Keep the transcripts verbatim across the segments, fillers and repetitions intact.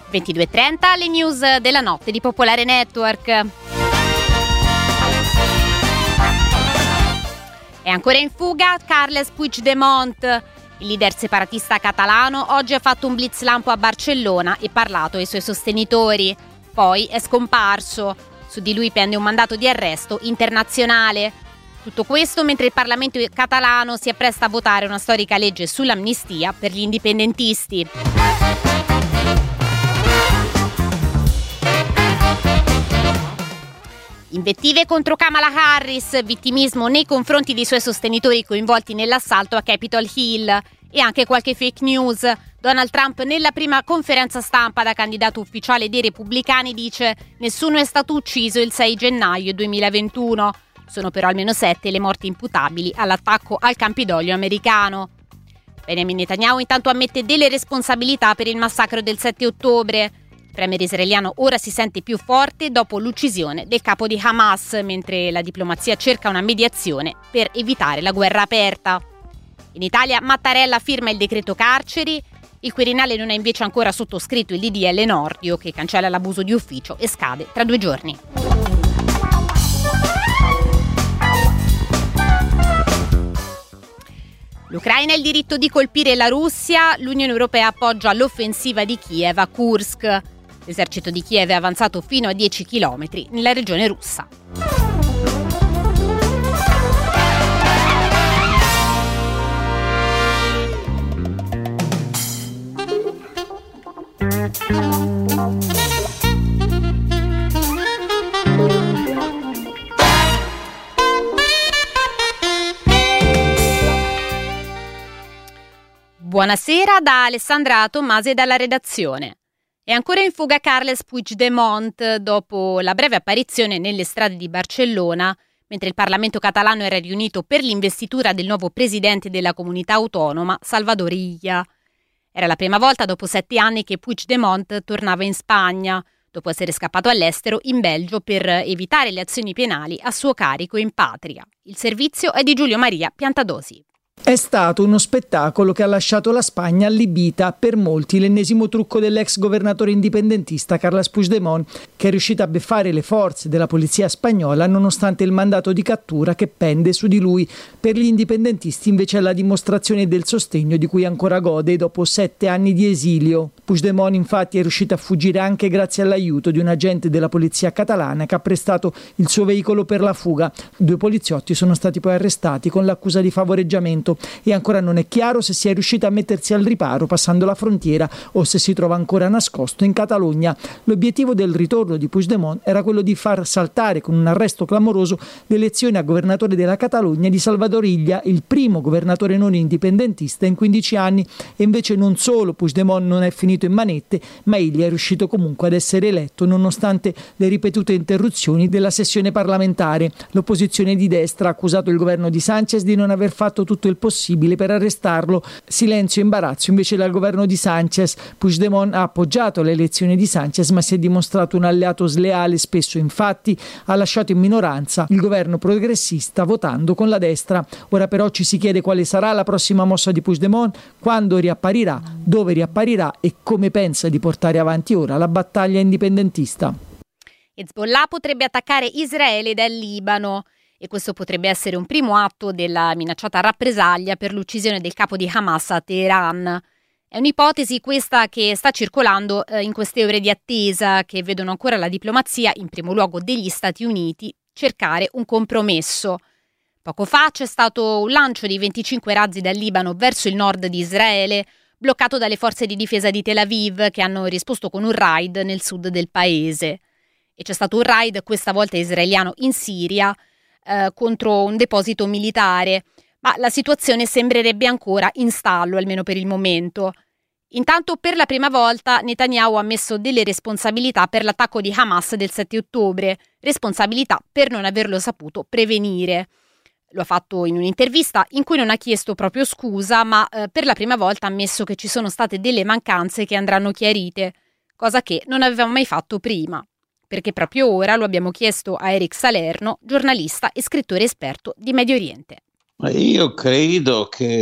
ventidue e trenta, le news della notte di Popolare Network. È ancora in fuga Carles Puigdemont. Il leader separatista catalano oggi ha fatto un blitz lampo a Barcellona e parlato ai suoi sostenitori. Poi è scomparso. Su di lui pende un mandato di arresto internazionale. Tutto questo mentre il Parlamento catalano si appresta a votare una storica legge sull'amnistia per gli indipendentisti. Invettive contro Kamala Harris, vittimismo nei confronti dei suoi sostenitori coinvolti nell'assalto a Capitol Hill e anche qualche fake news. Donald Trump nella prima conferenza stampa da candidato ufficiale dei repubblicani dice: nessuno è stato ucciso il sei gennaio duemilaventuno. Sono però almeno sette le morti imputabili all'attacco al Campidoglio americano. Benjamin Netanyahu intanto ammette delle responsabilità per il massacro del sette ottobre. Il premier israeliano ora si sente più forte dopo l'uccisione del capo di Hamas, mentre la diplomazia cerca una mediazione per evitare la guerra aperta. In Italia Mattarella firma il decreto carceri, il Quirinale non ha invece ancora sottoscritto il D D L Nordio che cancella l'abuso di ufficio e scade tra due giorni. L'Ucraina ha il diritto di colpire la Russia, l'Unione Europea appoggia l'offensiva di Kiev a Kursk. L'esercito di Kiev è avanzato fino a dieci chilometri nella regione russa. Buonasera da Alessandra Tommasi e dalla redazione. È ancora in fuga Carles Puigdemont dopo la breve apparizione nelle strade di Barcellona, mentre il Parlamento catalano era riunito per l'investitura del nuovo presidente della comunità autonoma, Salvador Illa. Era la prima volta dopo sette anni che Puigdemont tornava in Spagna, dopo essere scappato all'estero in Belgio per evitare le azioni penali a suo carico in patria. Il servizio è di Giulio Maria Piantadosi. È stato uno spettacolo che ha lasciato la Spagna allibita, per molti l'ennesimo trucco dell'ex governatore indipendentista Carles Puigdemont, che è riuscito a beffare le forze della polizia spagnola nonostante il mandato di cattura che pende su di lui. Per gli indipendentisti invece è la dimostrazione del sostegno di cui ancora gode dopo sette anni di esilio. Puigdemont infatti è riuscito a fuggire anche grazie all'aiuto di un agente della polizia catalana che ha prestato il suo veicolo per la fuga. Due poliziotti sono stati poi arrestati con l'accusa di favoreggiamento e ancora non è chiaro se sia riuscito a mettersi al riparo passando la frontiera o se si trova ancora nascosto in Catalogna. L'obiettivo del ritorno di Puigdemont era quello di far saltare con un arresto clamoroso l'elezione a governatore della Catalogna di Salvador Illa, il primo governatore non indipendentista in quindici anni, e invece non solo Puigdemont non è finito in manette, ma Illa è riuscito comunque ad essere eletto nonostante le ripetute interruzioni della sessione parlamentare. L'opposizione di destra ha accusato il governo di Sánchez di non aver fatto tutto il possibile per arrestarlo. Silenzio e imbarazzo invece dal governo di Sánchez. Puigdemont ha appoggiato le elezioni di Sánchez ma si è dimostrato un alleato sleale spesso, infatti ha lasciato in minoranza il governo progressista votando con la destra. Ora però ci si chiede quale sarà la prossima mossa di Puigdemont, quando riapparirà, dove riapparirà e come pensa di portare avanti ora la battaglia indipendentista. Hezbollah potrebbe attaccare Israele dal Libano. E questo potrebbe essere un primo atto della minacciata rappresaglia per l'uccisione del capo di Hamas a Teheran. È un'ipotesi questa che sta circolando eh, in queste ore di attesa, che vedono ancora la diplomazia, in primo luogo degli Stati Uniti, cercare un compromesso. Poco fa c'è stato un lancio di venticinque razzi dal Libano verso il nord di Israele, bloccato dalle forze di difesa di Tel Aviv, che hanno risposto con un raid nel sud del paese. E c'è stato un raid, questa volta israeliano, in Siria, Eh, contro un deposito militare, ma la situazione sembrerebbe ancora in stallo, almeno per il momento. Intanto, per la prima volta, Netanyahu ha ammesso delle responsabilità per l'attacco di Hamas del sette ottobre, responsabilità per non averlo saputo prevenire. Lo ha fatto in un'intervista in cui non ha chiesto proprio scusa, ma eh, per la prima volta ha ammesso che ci sono state delle mancanze che andranno chiarite, cosa che non aveva mai fatto prima. Perché proprio ora lo abbiamo chiesto a Eric Salerno, giornalista e scrittore esperto di Medio Oriente. Io credo che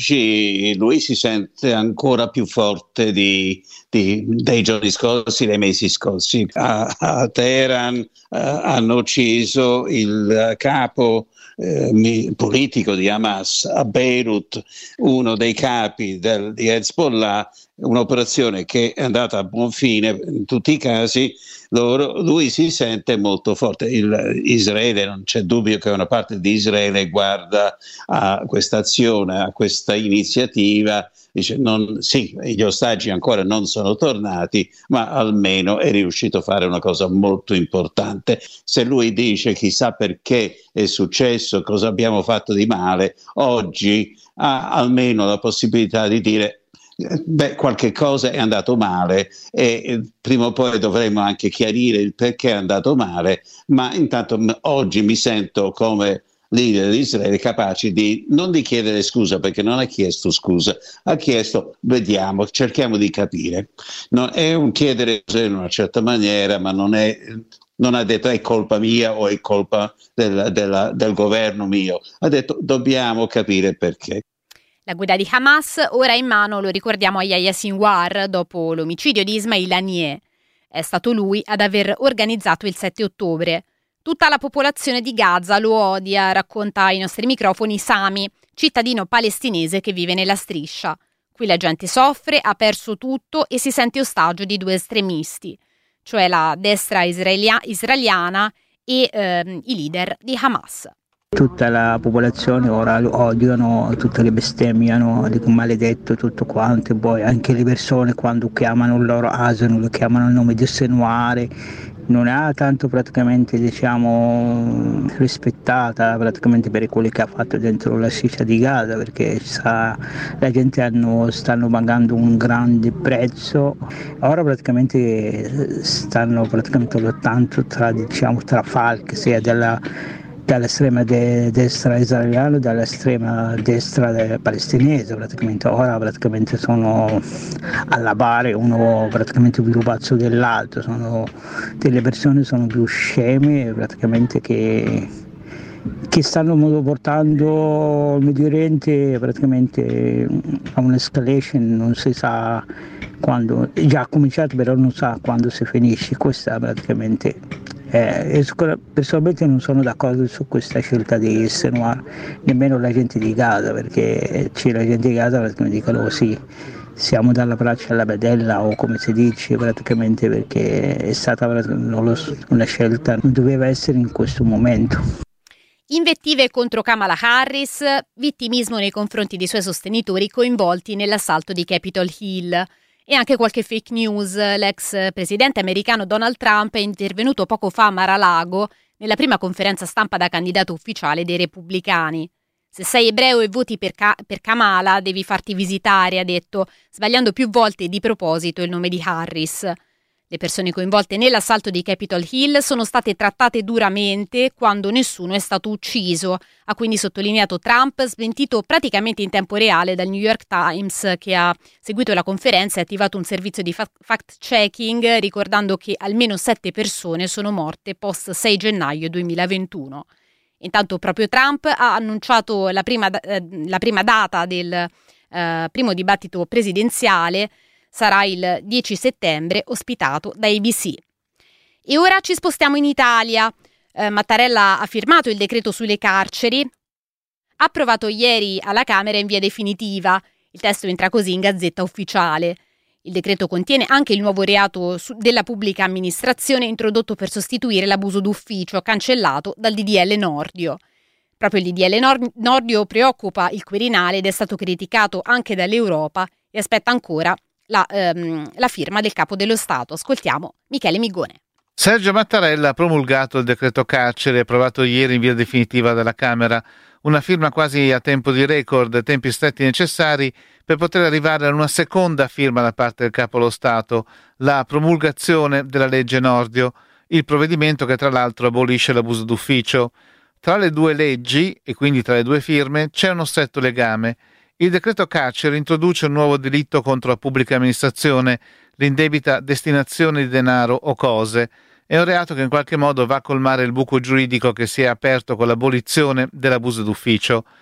oggi lui si sente ancora più forte di, di, dei giorni scorsi, dei mesi scorsi. A, a Teheran eh, hanno ucciso il capo eh, politico di Hamas, a Beirut uno dei capi del, di Hezbollah, un'operazione che è andata a buon fine in tutti i casi. Loro, lui si sente molto forte. Il, Israele, non c'è dubbio che una parte di Israele guarda a questa azione, a questa iniziativa, dice non, sì, gli ostaggi ancora non sono tornati, ma almeno è riuscito a fare una cosa molto importante. Se lui dice chissà perché è successo, cosa abbiamo fatto di male, oggi ha almeno la possibilità di dire beh, qualche cosa è andato male e prima o poi dovremo anche chiarire il perché è andato male, ma intanto oggi mi sento come leader di Israele capace di non di chiedere scusa, perché non ha chiesto scusa, ha chiesto vediamo, cerchiamo di capire. No, è un chiedere in una certa maniera, ma non è non ha detto è colpa mia o è colpa del, della, del governo mio, ha detto dobbiamo capire perché. La guida di Hamas ora è in mano, lo ricordiamo, a Yahya Sinwar dopo l'omicidio di Ismail Haniyeh. È stato lui ad aver organizzato il sette ottobre. Tutta la popolazione di Gaza lo odia, racconta ai nostri microfoni Sami, cittadino palestinese che vive nella striscia. Qui la gente soffre, ha perso tutto e si sente ostaggio di due estremisti, cioè la destra israelia- israeliana e ehm, i leader di Hamas. Tutta la popolazione ora lo odiano, tutte le bestemmiano, dicono maledetto, tutto quanto, e poi anche le persone quando chiamano il loro asino lo chiamano il nome di Sinwar, non ha tanto praticamente diciamo rispettata praticamente per quello che ha fatto dentro la striscia di Gaza, perché sa, la gente hanno, stanno pagando un grande prezzo, ora praticamente stanno praticamente lottando tra, diciamo, tra falchi, sia della dall'estrema de- destra israeliana e dall'estrema destra de- palestinese, praticamente ora praticamente sono alla pari, uno praticamente più pazzo dell'altro, sono delle persone sono più sceme praticamente che che stanno portando il Medio Oriente praticamente a un'escalation, non si sa quando, è già cominciato però non sa quando si finisce, questa praticamente eh, personalmente non sono d'accordo su questa scelta di Sinwar, nemmeno la gente di Gaza, perché c'è la gente di Gaza praticamente dicono sì, siamo dalla braccia alla bedella o come si dice praticamente, perché è stata una scelta, non doveva essere in questo momento. Invettive contro Kamala Harris, vittimismo nei confronti dei suoi sostenitori coinvolti nell'assalto di Capitol Hill e anche qualche fake news. L'ex presidente americano Donald Trump è intervenuto poco fa a Mar-a-Lago nella prima conferenza stampa da candidato ufficiale dei repubblicani. Se sei ebreo e voti per, Ka- per Kamala devi farti visitare, ha detto, sbagliando più volte di proposito il nome di Harris. Le persone coinvolte nell'assalto di Capitol Hill sono state trattate duramente quando nessuno è stato ucciso, ha quindi sottolineato Trump, smentito praticamente in tempo reale dal New York Times, che ha seguito la conferenza e attivato un servizio di fact-checking ricordando che almeno sette persone sono morte post sei gennaio duemilaventuno. Intanto proprio Trump ha annunciato la prima, eh, la prima data del eh, primo dibattito presidenziale. Sarà il dieci settembre, ospitato da A B C. E ora ci spostiamo in Italia. Eh, Mattarella ha firmato il decreto sulle carceri, approvato ieri alla Camera in via definitiva. Il testo entra così in Gazzetta Ufficiale. Il decreto contiene anche il nuovo reato su- della pubblica amministrazione introdotto per sostituire l'abuso d'ufficio, cancellato dal D D L Nordio. Proprio il D D L Nord- Nordio preoccupa il Quirinale ed è stato criticato anche dall'Europa e aspetta ancora La, ehm, la firma del capo dello Stato. Ascoltiamo Michele Migone. Sergio Mattarella ha promulgato il decreto carcere approvato ieri in via definitiva dalla Camera, una firma quasi a tempo di record, tempi stretti necessari per poter arrivare ad una seconda firma da parte del capo dello Stato, la promulgazione della legge Nordio, il provvedimento che tra l'altro abolisce l'abuso d'ufficio. Tra le due leggi, e quindi tra le due firme, c'è uno stretto legame. Il decreto carcere introduce un nuovo delitto contro la pubblica amministrazione, l'indebita destinazione di denaro o cose. È un reato che in qualche modo va a colmare il buco giuridico che si è aperto con l'abolizione dell'abuso d'ufficio.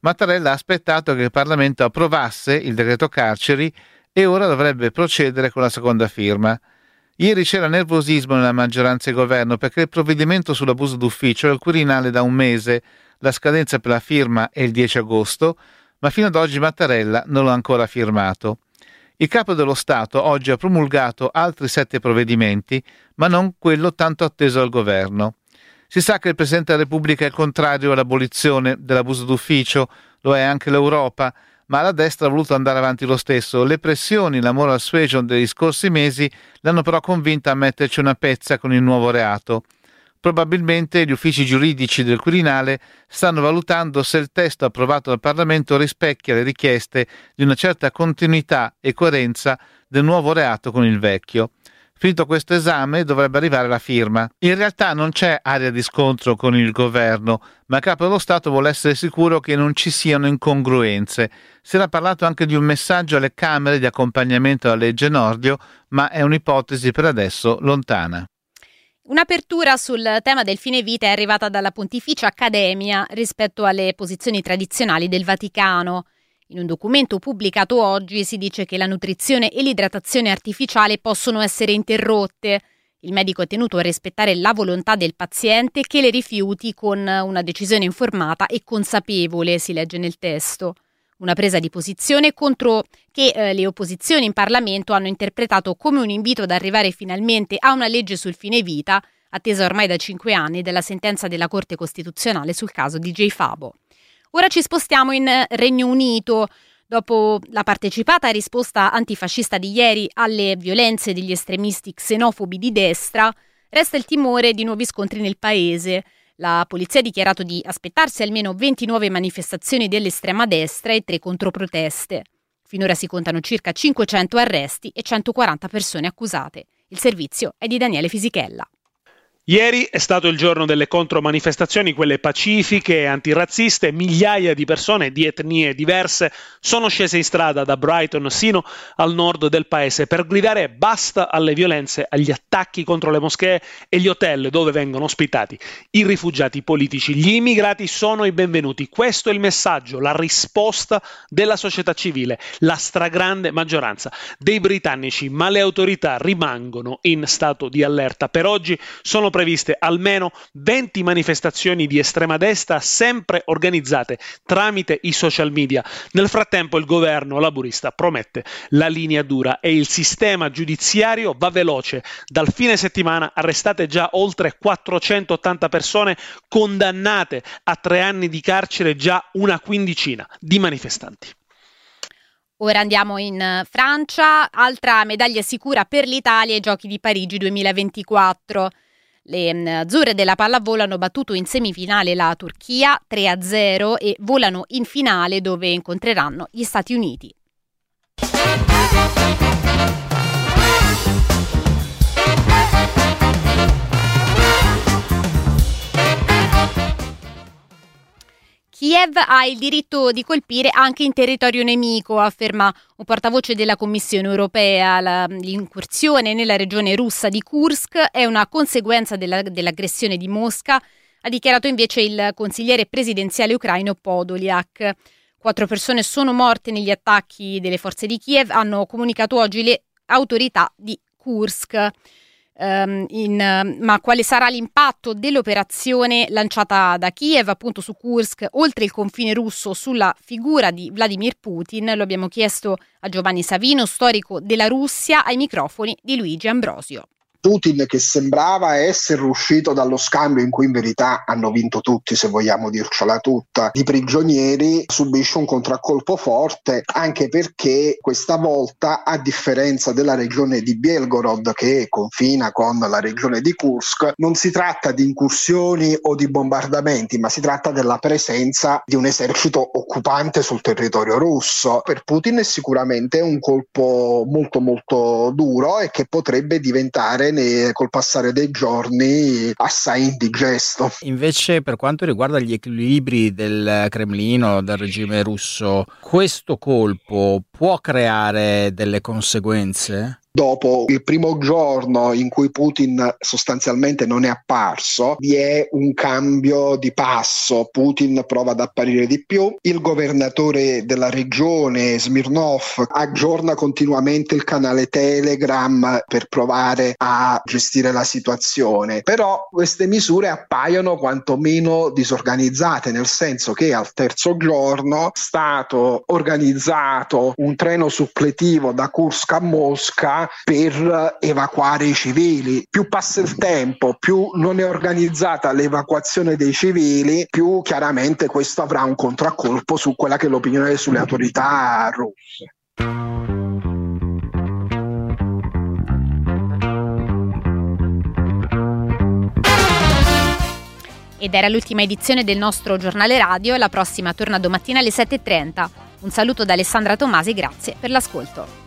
Mattarella ha aspettato che il Parlamento approvasse il decreto carceri e ora dovrebbe procedere con la seconda firma. Ieri c'era nervosismo nella maggioranza e governo perché il provvedimento sull'abuso d'ufficio è al Quirinale da un mese, la scadenza per la firma è il dieci agosto, ma fino ad oggi Mattarella non l'ha ancora firmato. Il Capo dello Stato oggi ha promulgato altri sette provvedimenti, ma non quello tanto atteso dal governo. Si sa che il Presidente della Repubblica è contrario all'abolizione dell'abuso d'ufficio, lo è anche l'Europa, ma la destra ha voluto andare avanti lo stesso. Le pressioni, la moral suasion degli scorsi mesi l'hanno però convinta a metterci una pezza con il nuovo reato. Probabilmente gli uffici giuridici del Quirinale stanno valutando se il testo approvato dal Parlamento rispecchia le richieste di una certa continuità e coerenza del nuovo reato con il vecchio. Finito questo esame dovrebbe arrivare la firma. In realtà non c'è area di scontro con il governo, ma il Capo dello Stato vuole essere sicuro che non ci siano incongruenze. Si era parlato anche di un messaggio alle Camere di accompagnamento alla legge Nordio, ma è un'ipotesi per adesso lontana. Un'apertura sul tema del fine vita è arrivata dalla Pontificia Accademia rispetto alle posizioni tradizionali del Vaticano. In un documento pubblicato oggi si dice che la nutrizione e l'idratazione artificiale possono essere interrotte. Il medico è tenuto a rispettare la volontà del paziente che le rifiuti con una decisione informata e consapevole, si legge nel testo. Una presa di posizione contro che eh, le opposizioni in Parlamento hanno interpretato come un invito ad arrivare finalmente a una legge sul fine vita, attesa ormai da cinque anni dalla sentenza della Corte Costituzionale sul caso D J Fabo. Ora ci spostiamo in Regno Unito. Dopo la partecipata risposta antifascista di ieri alle violenze degli estremisti xenofobi di destra, resta il timore di nuovi scontri nel paese. La polizia ha dichiarato di aspettarsi almeno venti nuove manifestazioni dell'estrema destra e tre controproteste. Finora si contano circa cinquecento arresti e centoquaranta persone accusate. Il servizio è di Daniele Fisichella. Ieri è stato il giorno delle contromanifestazioni, quelle pacifiche e antirazziste. Migliaia di persone di etnie diverse sono scese in strada da Brighton sino al nord del paese per gridare basta alle violenze, agli attacchi contro le moschee e gli hotel dove vengono ospitati i rifugiati politici. Gli immigrati sono i benvenuti. Questo è il messaggio, la risposta della società civile, la stragrande maggioranza dei britannici, ma le autorità rimangono in stato di allerta. Per oggi sono previste almeno venti manifestazioni di estrema destra, sempre organizzate tramite i social media. Nel frattempo il governo laburista promette la linea dura e il sistema giudiziario va veloce. Dal fine settimana arrestate già oltre quattrocentottanta persone, condannate a tre anni di carcere già una quindicina di manifestanti. Ora andiamo in Francia, altra medaglia sicura per l'Italia ai Giochi di Parigi duemilaventiquattro. Le azzurre della pallavolo hanno battuto in semifinale la Turchia tre a zero e volano in finale dove incontreranno gli Stati Uniti. Kiev ha il diritto di colpire anche in territorio nemico, afferma un portavoce della Commissione europea. La, l'incursione nella regione russa di Kursk è una conseguenza della, dell'aggressione di Mosca, ha dichiarato invece il consigliere presidenziale ucraino Podolyak. Quattro persone sono morte negli attacchi delle forze di Kiev, hanno comunicato oggi le autorità di Kursk. Um, in, uh, ma quale sarà l'impatto dell'operazione lanciata da Kiev appunto su Kursk oltre il confine russo sulla figura di Vladimir Putin? Lo abbiamo chiesto a Giovanni Savino, storico della Russia, ai microfoni di Luigi Ambrosio. Putin, che sembrava essere uscito dallo scambio in cui in verità hanno vinto tutti, se vogliamo dircela tutta, di prigionieri, subisce un contraccolpo forte, anche perché questa volta, a differenza della regione di Belgorod che confina con la regione di Kursk, non si tratta di incursioni o di bombardamenti, ma si tratta della presenza di un esercito occupante sul territorio russo. Per Putin è sicuramente un colpo molto molto duro e che potrebbe diventare col passare dei giorni assai indigesto. Invece, per quanto riguarda gli equilibri del Cremlino, del regime russo, questo colpo può creare delle conseguenze? dopo il primo giorno in cui Putin sostanzialmente non è apparso, vi è un cambio di passo. Putin prova ad apparire di più, il governatore della regione Smirnov aggiorna continuamente il canale Telegram per provare a gestire la situazione, però queste misure appaiono quantomeno disorganizzate, nel senso che al terzo giorno è stato organizzato un treno suppletivo da Kursk a Mosca per evacuare i civili. Più passa il tempo, più non è organizzata l'evacuazione dei civili, più chiaramente questo avrà un contraccolpo su quella che è l'opinione sulle autorità russe. Ed era l'ultima edizione del nostro giornale radio, la prossima torna domattina alle sette e trenta. Un saluto da Alessandra Tomasi, grazie per l'ascolto.